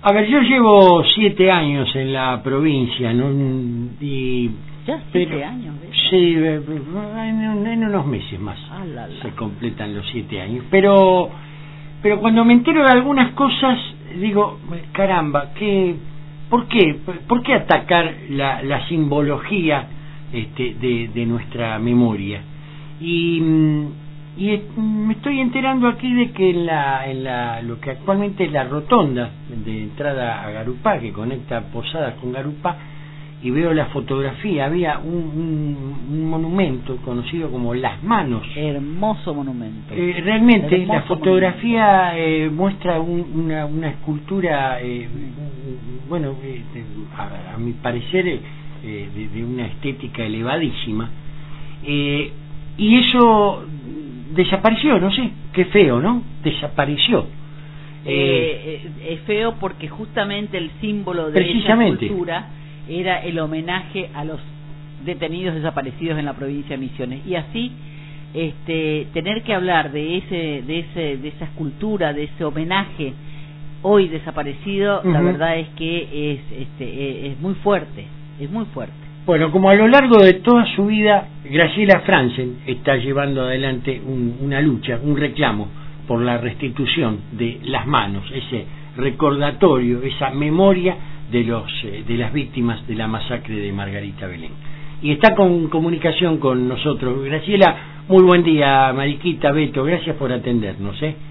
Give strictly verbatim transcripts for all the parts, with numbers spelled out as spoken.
A ver, yo llevo siete años en la provincia, ¿no? Y ¿Ya siete pero, años? ¿Ves? Sí, en, en unos meses más ah, la, la. se completan los siete años. Pero, pero cuando me entero de algunas cosas, digo, caramba, ¿qué, ¿por qué? ¿Por qué atacar la, la simbología este, de, de nuestra memoria? Y... Y me estoy enterando aquí de que en la, en la lo que actualmente es la rotonda de entrada a Garupá, que conecta Posadas con Garupá, y veo la fotografía, había un, un, un monumento conocido como Las Manos. Hermoso monumento. Eh, realmente Hermoso la fotografía eh, muestra un, una, una escultura, eh, bueno, eh, a, a mi parecer, eh, de, de una estética elevadísima, eh, y eso desapareció, no sé, qué feo, ¿no? Desapareció. Eh, eh, es feo porque justamente el símbolo de esa cultura era el homenaje a los detenidos desaparecidos en la provincia de Misiones, y así este tener que hablar de ese de ese de esa escultura, de ese homenaje hoy desaparecido, uh-huh. La verdad es que es este es muy fuerte, es muy fuerte. Bueno, como a lo largo de toda su vida, Graciela Franzen está llevando adelante un, una lucha, un reclamo por la restitución de Las Manos, ese recordatorio, esa memoria de los eh, de las víctimas de la masacre de Margarita Belén. Y está con comunicación con nosotros. Graciela, muy buen día, Mariquita, Beto, gracias por atendernos, ¿eh?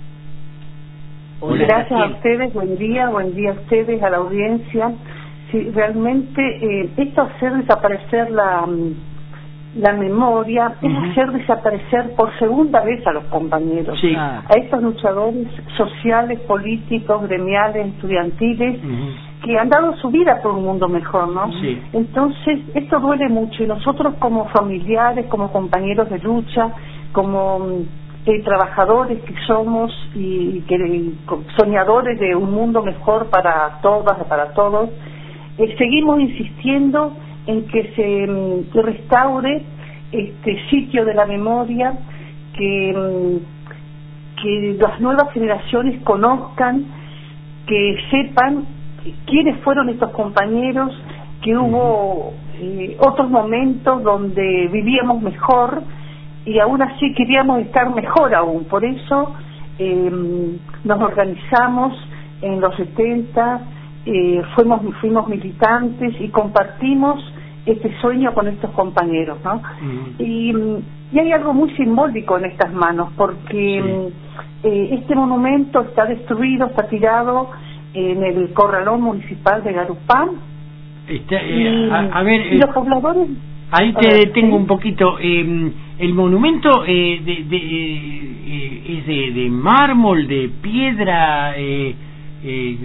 Hola, gracias a ustedes, buen día, buen día a ustedes, a la audiencia. Sí, realmente eh, esto hacer desaparecer la, la memoria, uh-huh. es hacer desaparecer por segunda vez a los compañeros, sí. a estos luchadores sociales, políticos, gremiales, estudiantiles, uh-huh. que han dado su vida por un mundo mejor, ¿no? Sí. Entonces, esto duele mucho, y nosotros como familiares, como compañeros de lucha, como eh, trabajadores que somos y que soñadores de un mundo mejor para todas y para todos, Eh, seguimos insistiendo en que se mm, restaure este sitio de la memoria, que, mm, que las nuevas generaciones conozcan, que sepan quiénes fueron estos compañeros, que hubo eh, otros momentos donde vivíamos mejor y aún así queríamos estar mejor aún. Por eso eh, nos organizamos en los setenta, Eh, fuimos, fuimos militantes y compartimos este sueño con estos compañeros, ¿no? Uh-huh. y, y hay algo muy simbólico en estas manos, porque sí. eh, este monumento está destruido, está tirado en el corralón municipal de Garupá. Está, eh, y, a, a ver, y los pobladores... Ahí te ver, detengo ¿sí? un poquito. Eh, el monumento eh, de, de, eh, es de, de mármol, de piedra... Eh, eh,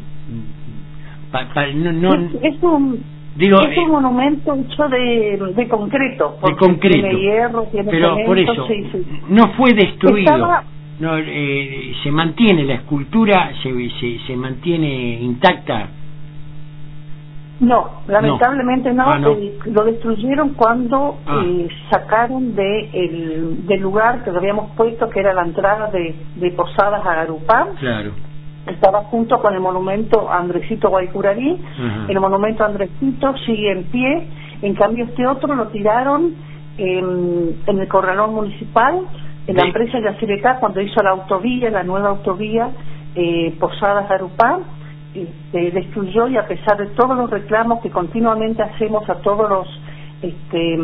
Pa, pa, no, no, es, es un digo, es un eh, monumento hecho de, de concreto, de concreto, tiene hierro, tiene pero cemento, por eso sí, sí. no fue destruido. Estaba... no eh, se mantiene la escultura, se, se, se mantiene intacta. No, lamentablemente no, no. Ah, no. Eh, lo destruyeron cuando ah. eh, sacaron de el del lugar que lo habíamos puesto, que era la entrada de, de Posadas a Garupá. Claro. Estaba junto con el monumento Andresito Guaycurarí. Uh-huh. El monumento Andresito sigue en pie, en cambio este otro lo tiraron en, en el corralón municipal, en la empresa Yacyretá, cuando hizo la autovía, la nueva autovía eh, Posadas Garupá, este, destruyó, y a pesar de todos los reclamos que continuamente hacemos a todos los este,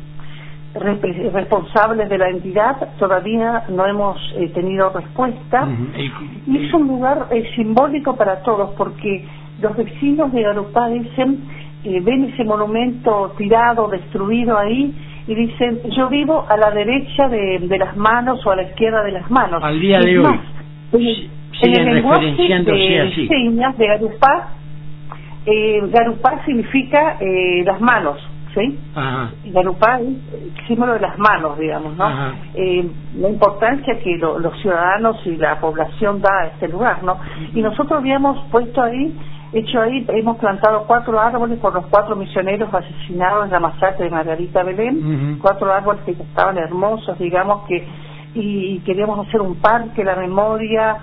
responsables de la entidad, todavía no hemos eh, tenido respuesta. Uh-huh. Y es un lugar eh, simbólico para todos, porque los vecinos de Garupá dicen, eh, ven ese monumento tirado, destruido ahí, y dicen, yo vivo a la derecha de, de Las Manos o a la izquierda de Las Manos. Al día de más, hoy en el lenguaje de señas de Garupá, eh, Garupá significa eh, las manos, ¿sí? Ajá. Garupá es símbolo de las manos, digamos, ¿no? Eh, la importancia que lo, los ciudadanos y la población da a este lugar, ¿no? Y nosotros habíamos puesto ahí, hecho ahí, hemos plantado cuatro árboles por los cuatro misioneros asesinados en la masacre de Margarita Belén, uh-huh. cuatro árboles que estaban hermosos, digamos, que y queríamos hacer un parque, la memoria,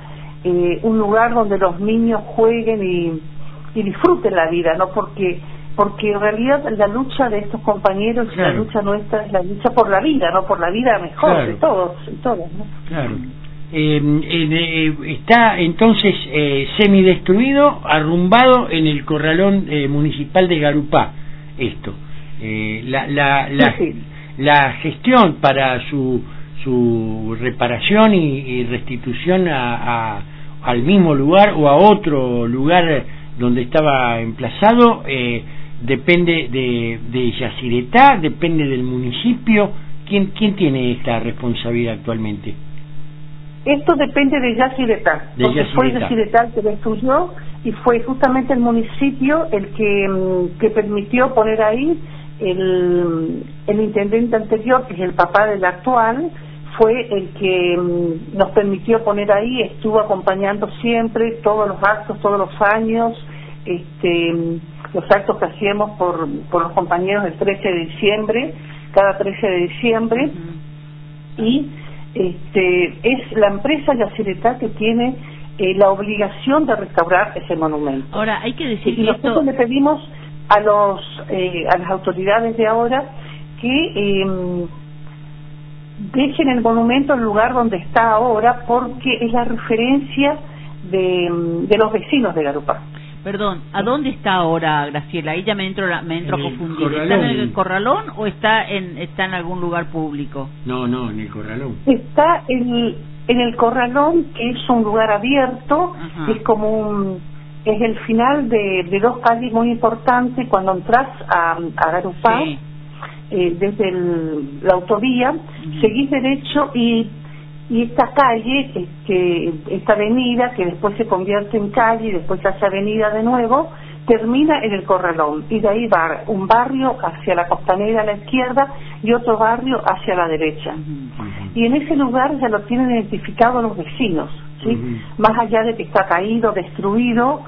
eh, un lugar donde los niños jueguen y, y disfruten la vida, ¿no? Porque porque en realidad la lucha de estos compañeros, claro, y la lucha nuestra es la lucha por la vida, ¿no? Por la vida mejor, claro, de todos, de todos, ¿no? Claro. Eh, eh, está entonces eh, semidestruido, arrumbado en el corralón eh, municipal de Garupá, esto. Eh, la, la, la, sí, sí. la gestión para su su reparación y, y restitución a, a, al mismo lugar o a otro lugar donde estaba emplazado eh, depende de, de Yacyretá, depende del municipio. ¿Quién, quién tiene esta responsabilidad actualmente? Esto depende de Yacyretá, de porque Yacyretá. fue Yacyretá el que destruyó y fue justamente el municipio el que, que permitió poner ahí. El, el intendente anterior, que es el papá del actual, fue el que um, nos permitió poner ahí, estuvo acompañando siempre todos los actos, todos los años, este, los actos que hacíamos por, por los compañeros el trece de diciembre, cada trece de diciembre, uh-huh. y este, es la empresa Yacyretá que tiene eh, la obligación de restaurar ese monumento. Ahora, hay que decir y que nosotros esto... le pedimos a los eh, a las autoridades de ahora que eh, dejen el monumento en el lugar donde está ahora, porque es la referencia de, de los vecinos de Garupá. Perdón, ¿a dónde está ahora, Graciela? Ahí ya me entro, me entro a confundir. ¿Está en el corralón o está en está en algún lugar público? No, no, en el corralón. Está en, en el corralón, que es un lugar abierto. Ajá. Es como un... Es el final de, de dos calles muy importantes cuando entras a, a Garupá, sí. eh, desde el, la autovía, uh-huh. seguís derecho y, y esta calle, este, esta avenida, que después se convierte en calle y después se hace avenida de nuevo, termina en el corralón. Y de ahí va un barrio hacia la costanera a la izquierda y otro barrio hacia la derecha. Uh-huh. Y en ese lugar ya lo tienen identificado los vecinos, ¿sí? Uh-huh. Más allá de que está caído, destruido,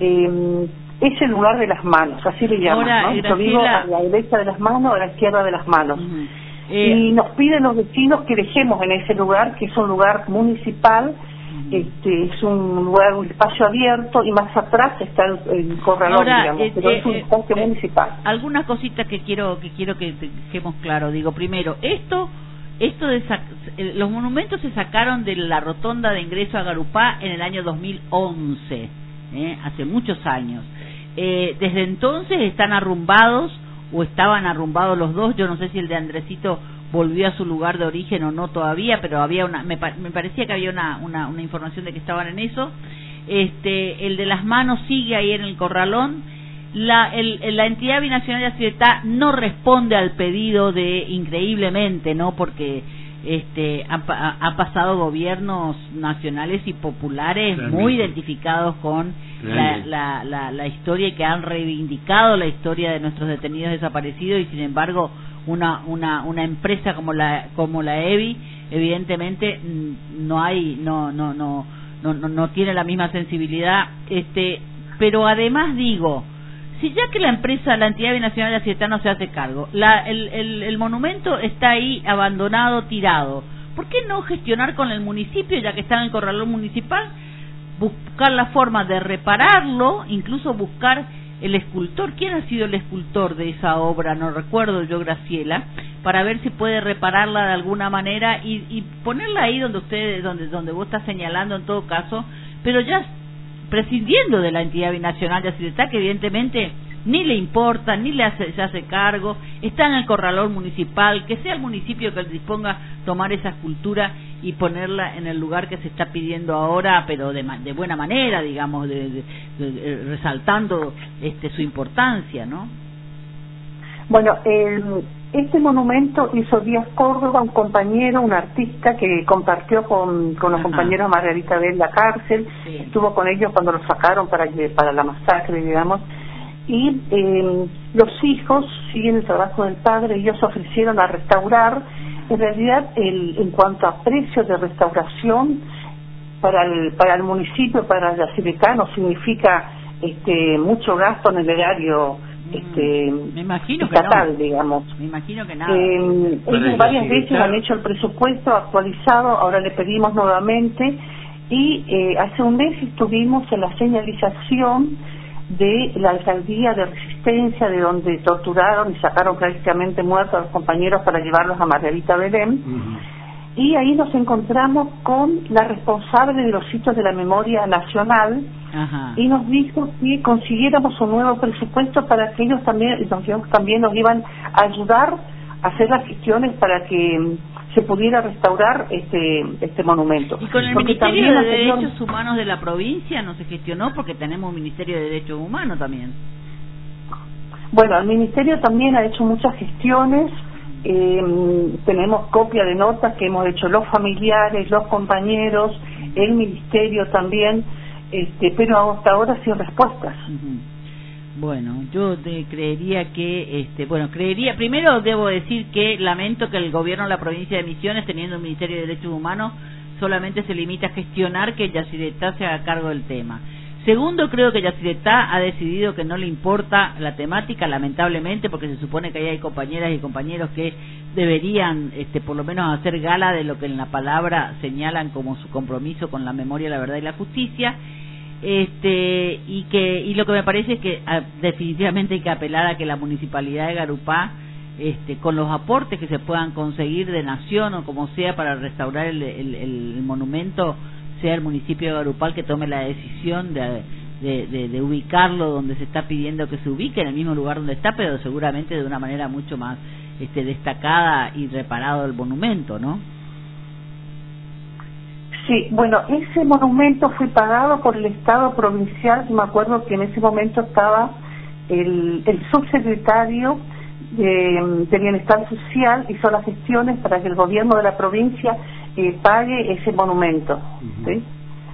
eh, es el lugar de las manos, así le llaman. Ahora, ¿no? Yo digo a la derecha de las manos, a la izquierda de las manos. Uh-huh. eh, y nos piden los vecinos que dejemos en ese lugar, que es un lugar municipal. Uh-huh. Este, es un lugar, un espacio abierto, y más atrás está el, el corralón. Ahora, digamos, eh, pero eh, es un espacio eh, municipal. Algunas cositas que quiero que quiero que dejemos claro. Digo, primero, esto esto de sac- los monumentos se sacaron de la rotonda de ingreso a Garupá en el año dos mil once, ¿eh? Hace muchos años. Eh, desde entonces están arrumbados, o estaban arrumbados los dos. Yo no sé si el de Andresito volvió a su lugar de origen o no todavía, pero había una, me, me parecía que había una, una, una información de que estaban en eso. Este, el de las manos sigue ahí en el corralón. La, el, la entidad binacional de Yacyretá no responde al pedido de, increíblemente, ¿no? Porque este han, han pasado gobiernos nacionales y populares Realmente. muy identificados con la, la, la, la historia, y que han reivindicado la historia de nuestros detenidos desaparecidos, y sin embargo una una una empresa como la como la E B I evidentemente no hay no no no no no, no tiene la misma sensibilidad. Este pero además digo, si ya que la empresa, la entidad binacional de Yacyretá no se hace cargo, la, el, el, el monumento está ahí abandonado, tirado, ¿por qué no gestionar con el municipio, ya que está en el corralón municipal, buscar la forma de repararlo, incluso buscar el escultor? ¿Quién ha sido el escultor de esa obra? No recuerdo yo, Graciela, para ver si puede repararla de alguna manera y, y ponerla ahí donde usted, donde, donde vos estás señalando en todo caso, pero ya prescindiendo de la entidad binacional de Yacyretá, que evidentemente ni le importa, ni le hace, se hace cargo, está en el corralón municipal, que sea el municipio que disponga tomar esa escultura y ponerla en el lugar que se está pidiendo ahora, pero de, de buena manera, digamos, de, de, de, de, resaltando este su importancia, ¿no? Bueno, eh, este monumento hizo Díaz Córdoba, un compañero, un artista que compartió con, con los Ajá. compañeros Margarita Bell la cárcel, sí. estuvo con ellos cuando los sacaron para, para la masacre, digamos, y eh, los hijos siguen el trabajo del padre. Ellos se ofrecieron a restaurar. En realidad, el, en cuanto a precios de restauración para el, para el municipio, para Yacyretá, no significa este, mucho gasto en el erario este, me imagino estatal, que no. digamos. Me imagino que nada. Eh, ellos varias veces han hecho el presupuesto actualizado, ahora le pedimos nuevamente, y eh, hace un mes estuvimos en la señalización de la alcaldía de Resistencia, de donde torturaron y sacaron prácticamente muertos a los compañeros para llevarlos a Margarita Belén. Uh-huh. Y ahí nos encontramos con la responsable de los sitios de la memoria nacional. Ajá. Y nos dijo que consiguiéramos un nuevo presupuesto para que ellos también, ellos también nos iban a ayudar a hacer las gestiones para que se pudiera restaurar este este monumento. Y con el porque Ministerio de Derechos anterior... Humanos de la provincia no se gestionó, porque tenemos un Ministerio de Derechos Humanos también. Bueno, el Ministerio también ha hecho muchas gestiones. Eh, tenemos copia de notas que hemos hecho los familiares, los compañeros, el Ministerio también, este, pero hasta ahora sin respuestas. Uh-huh. Bueno, yo te creería que, este, bueno, creería, primero debo decir que lamento que el gobierno de la provincia de Misiones, teniendo un Ministerio de Derechos Humanos, solamente se limita a gestionar que Yacyretá se haga cargo del tema. Segundo, creo que Yacyretá ha decidido que no le importa la temática, lamentablemente, porque se supone que ahí hay compañeras y compañeros que deberían, este, por lo menos hacer gala de lo que en la palabra señalan como su compromiso con la memoria, la verdad y la justicia. Este y que y lo que me parece es que a, definitivamente hay que apelar a que la municipalidad de Garupá, este, con los aportes que se puedan conseguir de nación o como sea para restaurar el, el, el monumento, sea el municipio de Garupá el que tome la decisión de, de, de, de ubicarlo donde se está pidiendo que se ubique, en el mismo lugar donde está, pero seguramente de una manera mucho más este, destacada y reparado el monumento, ¿no? Sí, bueno, ese monumento fue pagado por el Estado provincial. Me acuerdo que en ese momento estaba el, el subsecretario de, de Bienestar Social, hizo las gestiones para que el gobierno de la provincia eh, pague ese monumento. Uh-huh. ¿Sí?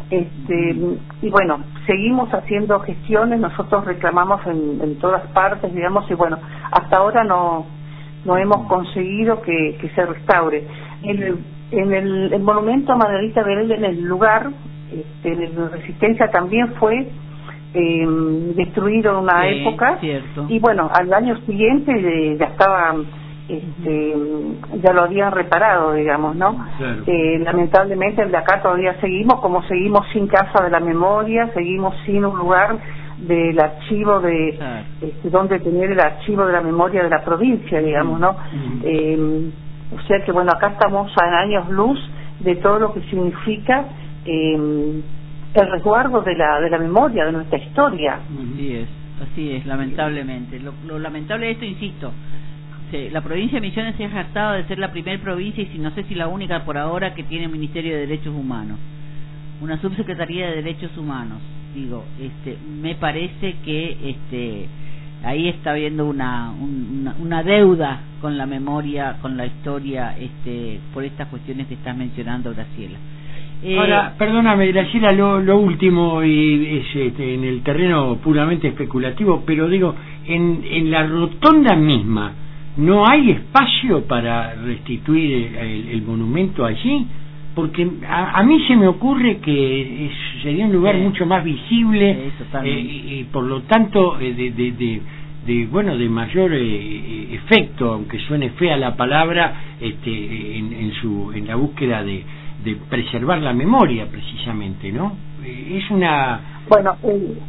Este, uh-huh. Y bueno, seguimos haciendo gestiones, nosotros reclamamos en, en todas partes, digamos, y bueno, hasta ahora no, no hemos conseguido que, que se restaure. El, En el, el monumento a Margarita Belén, en el lugar, este, en la Resistencia también fue eh, destruido en una sí, época, cierto. Y bueno, al año siguiente eh, ya estaba, este, ya lo habían reparado, digamos, ¿no? Claro. Eh, lamentablemente el de acá todavía seguimos, como seguimos sin casa de la memoria, seguimos sin un lugar del archivo de, claro. este, donde tener el archivo de la memoria de la provincia, digamos, ¿no? Uh-huh. eh, O sea que bueno, acá estamos a años luz de todo lo que significa eh, el resguardo de la de la memoria, de nuestra historia. Así es, así es, lamentablemente. Lo, lo lamentable de esto, insisto, se, la provincia de Misiones se ha jactado de ser la primer provincia, y si no sé si la única por ahora, que tiene Ministerio de Derechos Humanos, una subsecretaría de Derechos Humanos. Digo, este, me parece que este ahí está habiendo una, una una deuda con la memoria, con la historia, este, por estas cuestiones que estás mencionando, Graciela. Eh, Ahora, perdóname, Graciela, lo, lo último, y es este, en el terreno puramente especulativo, pero digo, en, en la rotonda misma, ¿no hay espacio para restituir el, el monumento allí? Porque a, a mí se me ocurre que es, sería un lugar sí. mucho más visible, sí, eh, y, y por lo tanto eh, de, de, de, de bueno de mayor eh, efecto, aunque suene fea la palabra, este, en, en su en la búsqueda de, de preservar la memoria, precisamente, ¿no? Eh, es una bueno eh,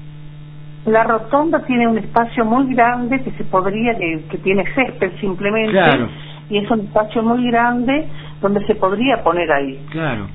la rotonda tiene un espacio muy grande que se podría que, que tiene césped simplemente. Claro. Y es un espacio muy grande donde se podría poner ahí. Claro.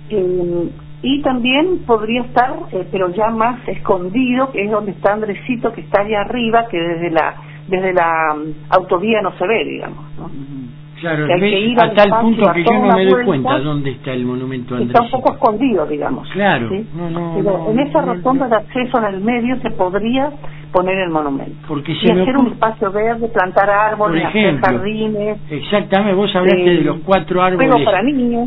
Eh, y también podría estar, eh, pero ya más escondido, que es donde está Andresito, que está allá arriba, que desde la desde la um, autovía no se ve, digamos, ¿no? Uh-huh. Claro, que que ir a tal punto que yo no me doy cuenta dónde está el monumento a Andresito. Está un poco escondido, digamos. Claro. ¿Sí? No, no, pero no, en esa no, rotonda no. de acceso en el medio se podría poner el monumento. Porque y hacer un espacio verde, plantar árboles, hacer jardines. Exactamente, vos hablaste eh, de los cuatro árboles para niños.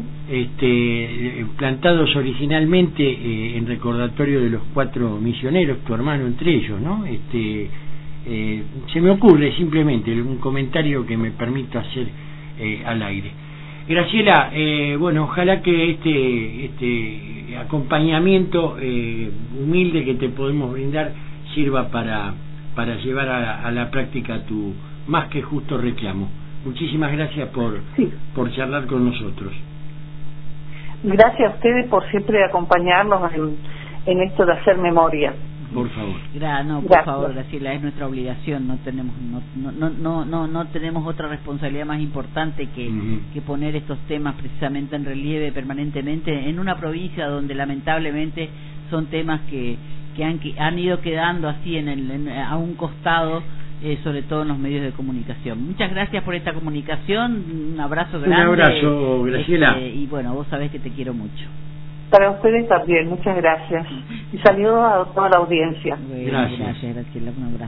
Este, plantados originalmente eh, en recordatorio de los cuatro misioneros, tu hermano entre ellos, ¿no? Este, eh, se me ocurre simplemente un comentario que me permito hacer eh, al aire. Graciela, eh, bueno, ojalá que este este acompañamiento eh, humilde que te podemos brindar sirva para para llevar a, a la práctica tu más que justo reclamo. Muchísimas gracias por sí. por charlar con nosotros. gracias a ustedes por siempre acompañarnos en, en esto de hacer memoria. Por favor. Gra no, por Gracias. favor, Graciela, es nuestra obligación, no tenemos no no no no no tenemos otra responsabilidad más importante que, uh-huh. que poner estos temas precisamente en relieve permanentemente en una provincia donde lamentablemente son temas que que han que han ido quedando así en el en, a un costado, eh, sobre todo en los medios de comunicación. Muchas gracias por esta comunicación, un abrazo grande. Un abrazo, Graciela. Este, y bueno, vos sabés que te quiero mucho. Para ustedes también, muchas gracias. Y saludos a toda la audiencia. Bueno, gracias. Gracias, Graciela, un abrazo.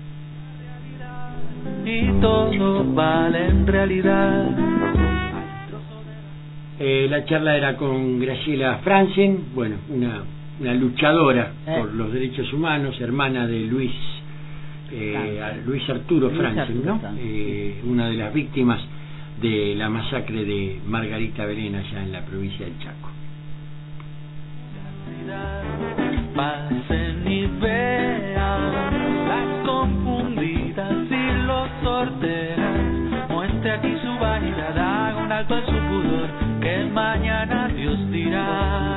Y todo vale en realidad. Eh, la charla era con Graciela Franzen, bueno, una, una luchadora eh. por los derechos humanos, hermana de Luis eh, Luis Arturo Franzen, ¿no? Eh, una de las víctimas de la masacre de Margarita Belén allá en la provincia del Chaco. Pasen y vean las confundidas y los sorteras. Muestre aquí su vanidad, haga un alto en su pudor, que mañana Dios dirá.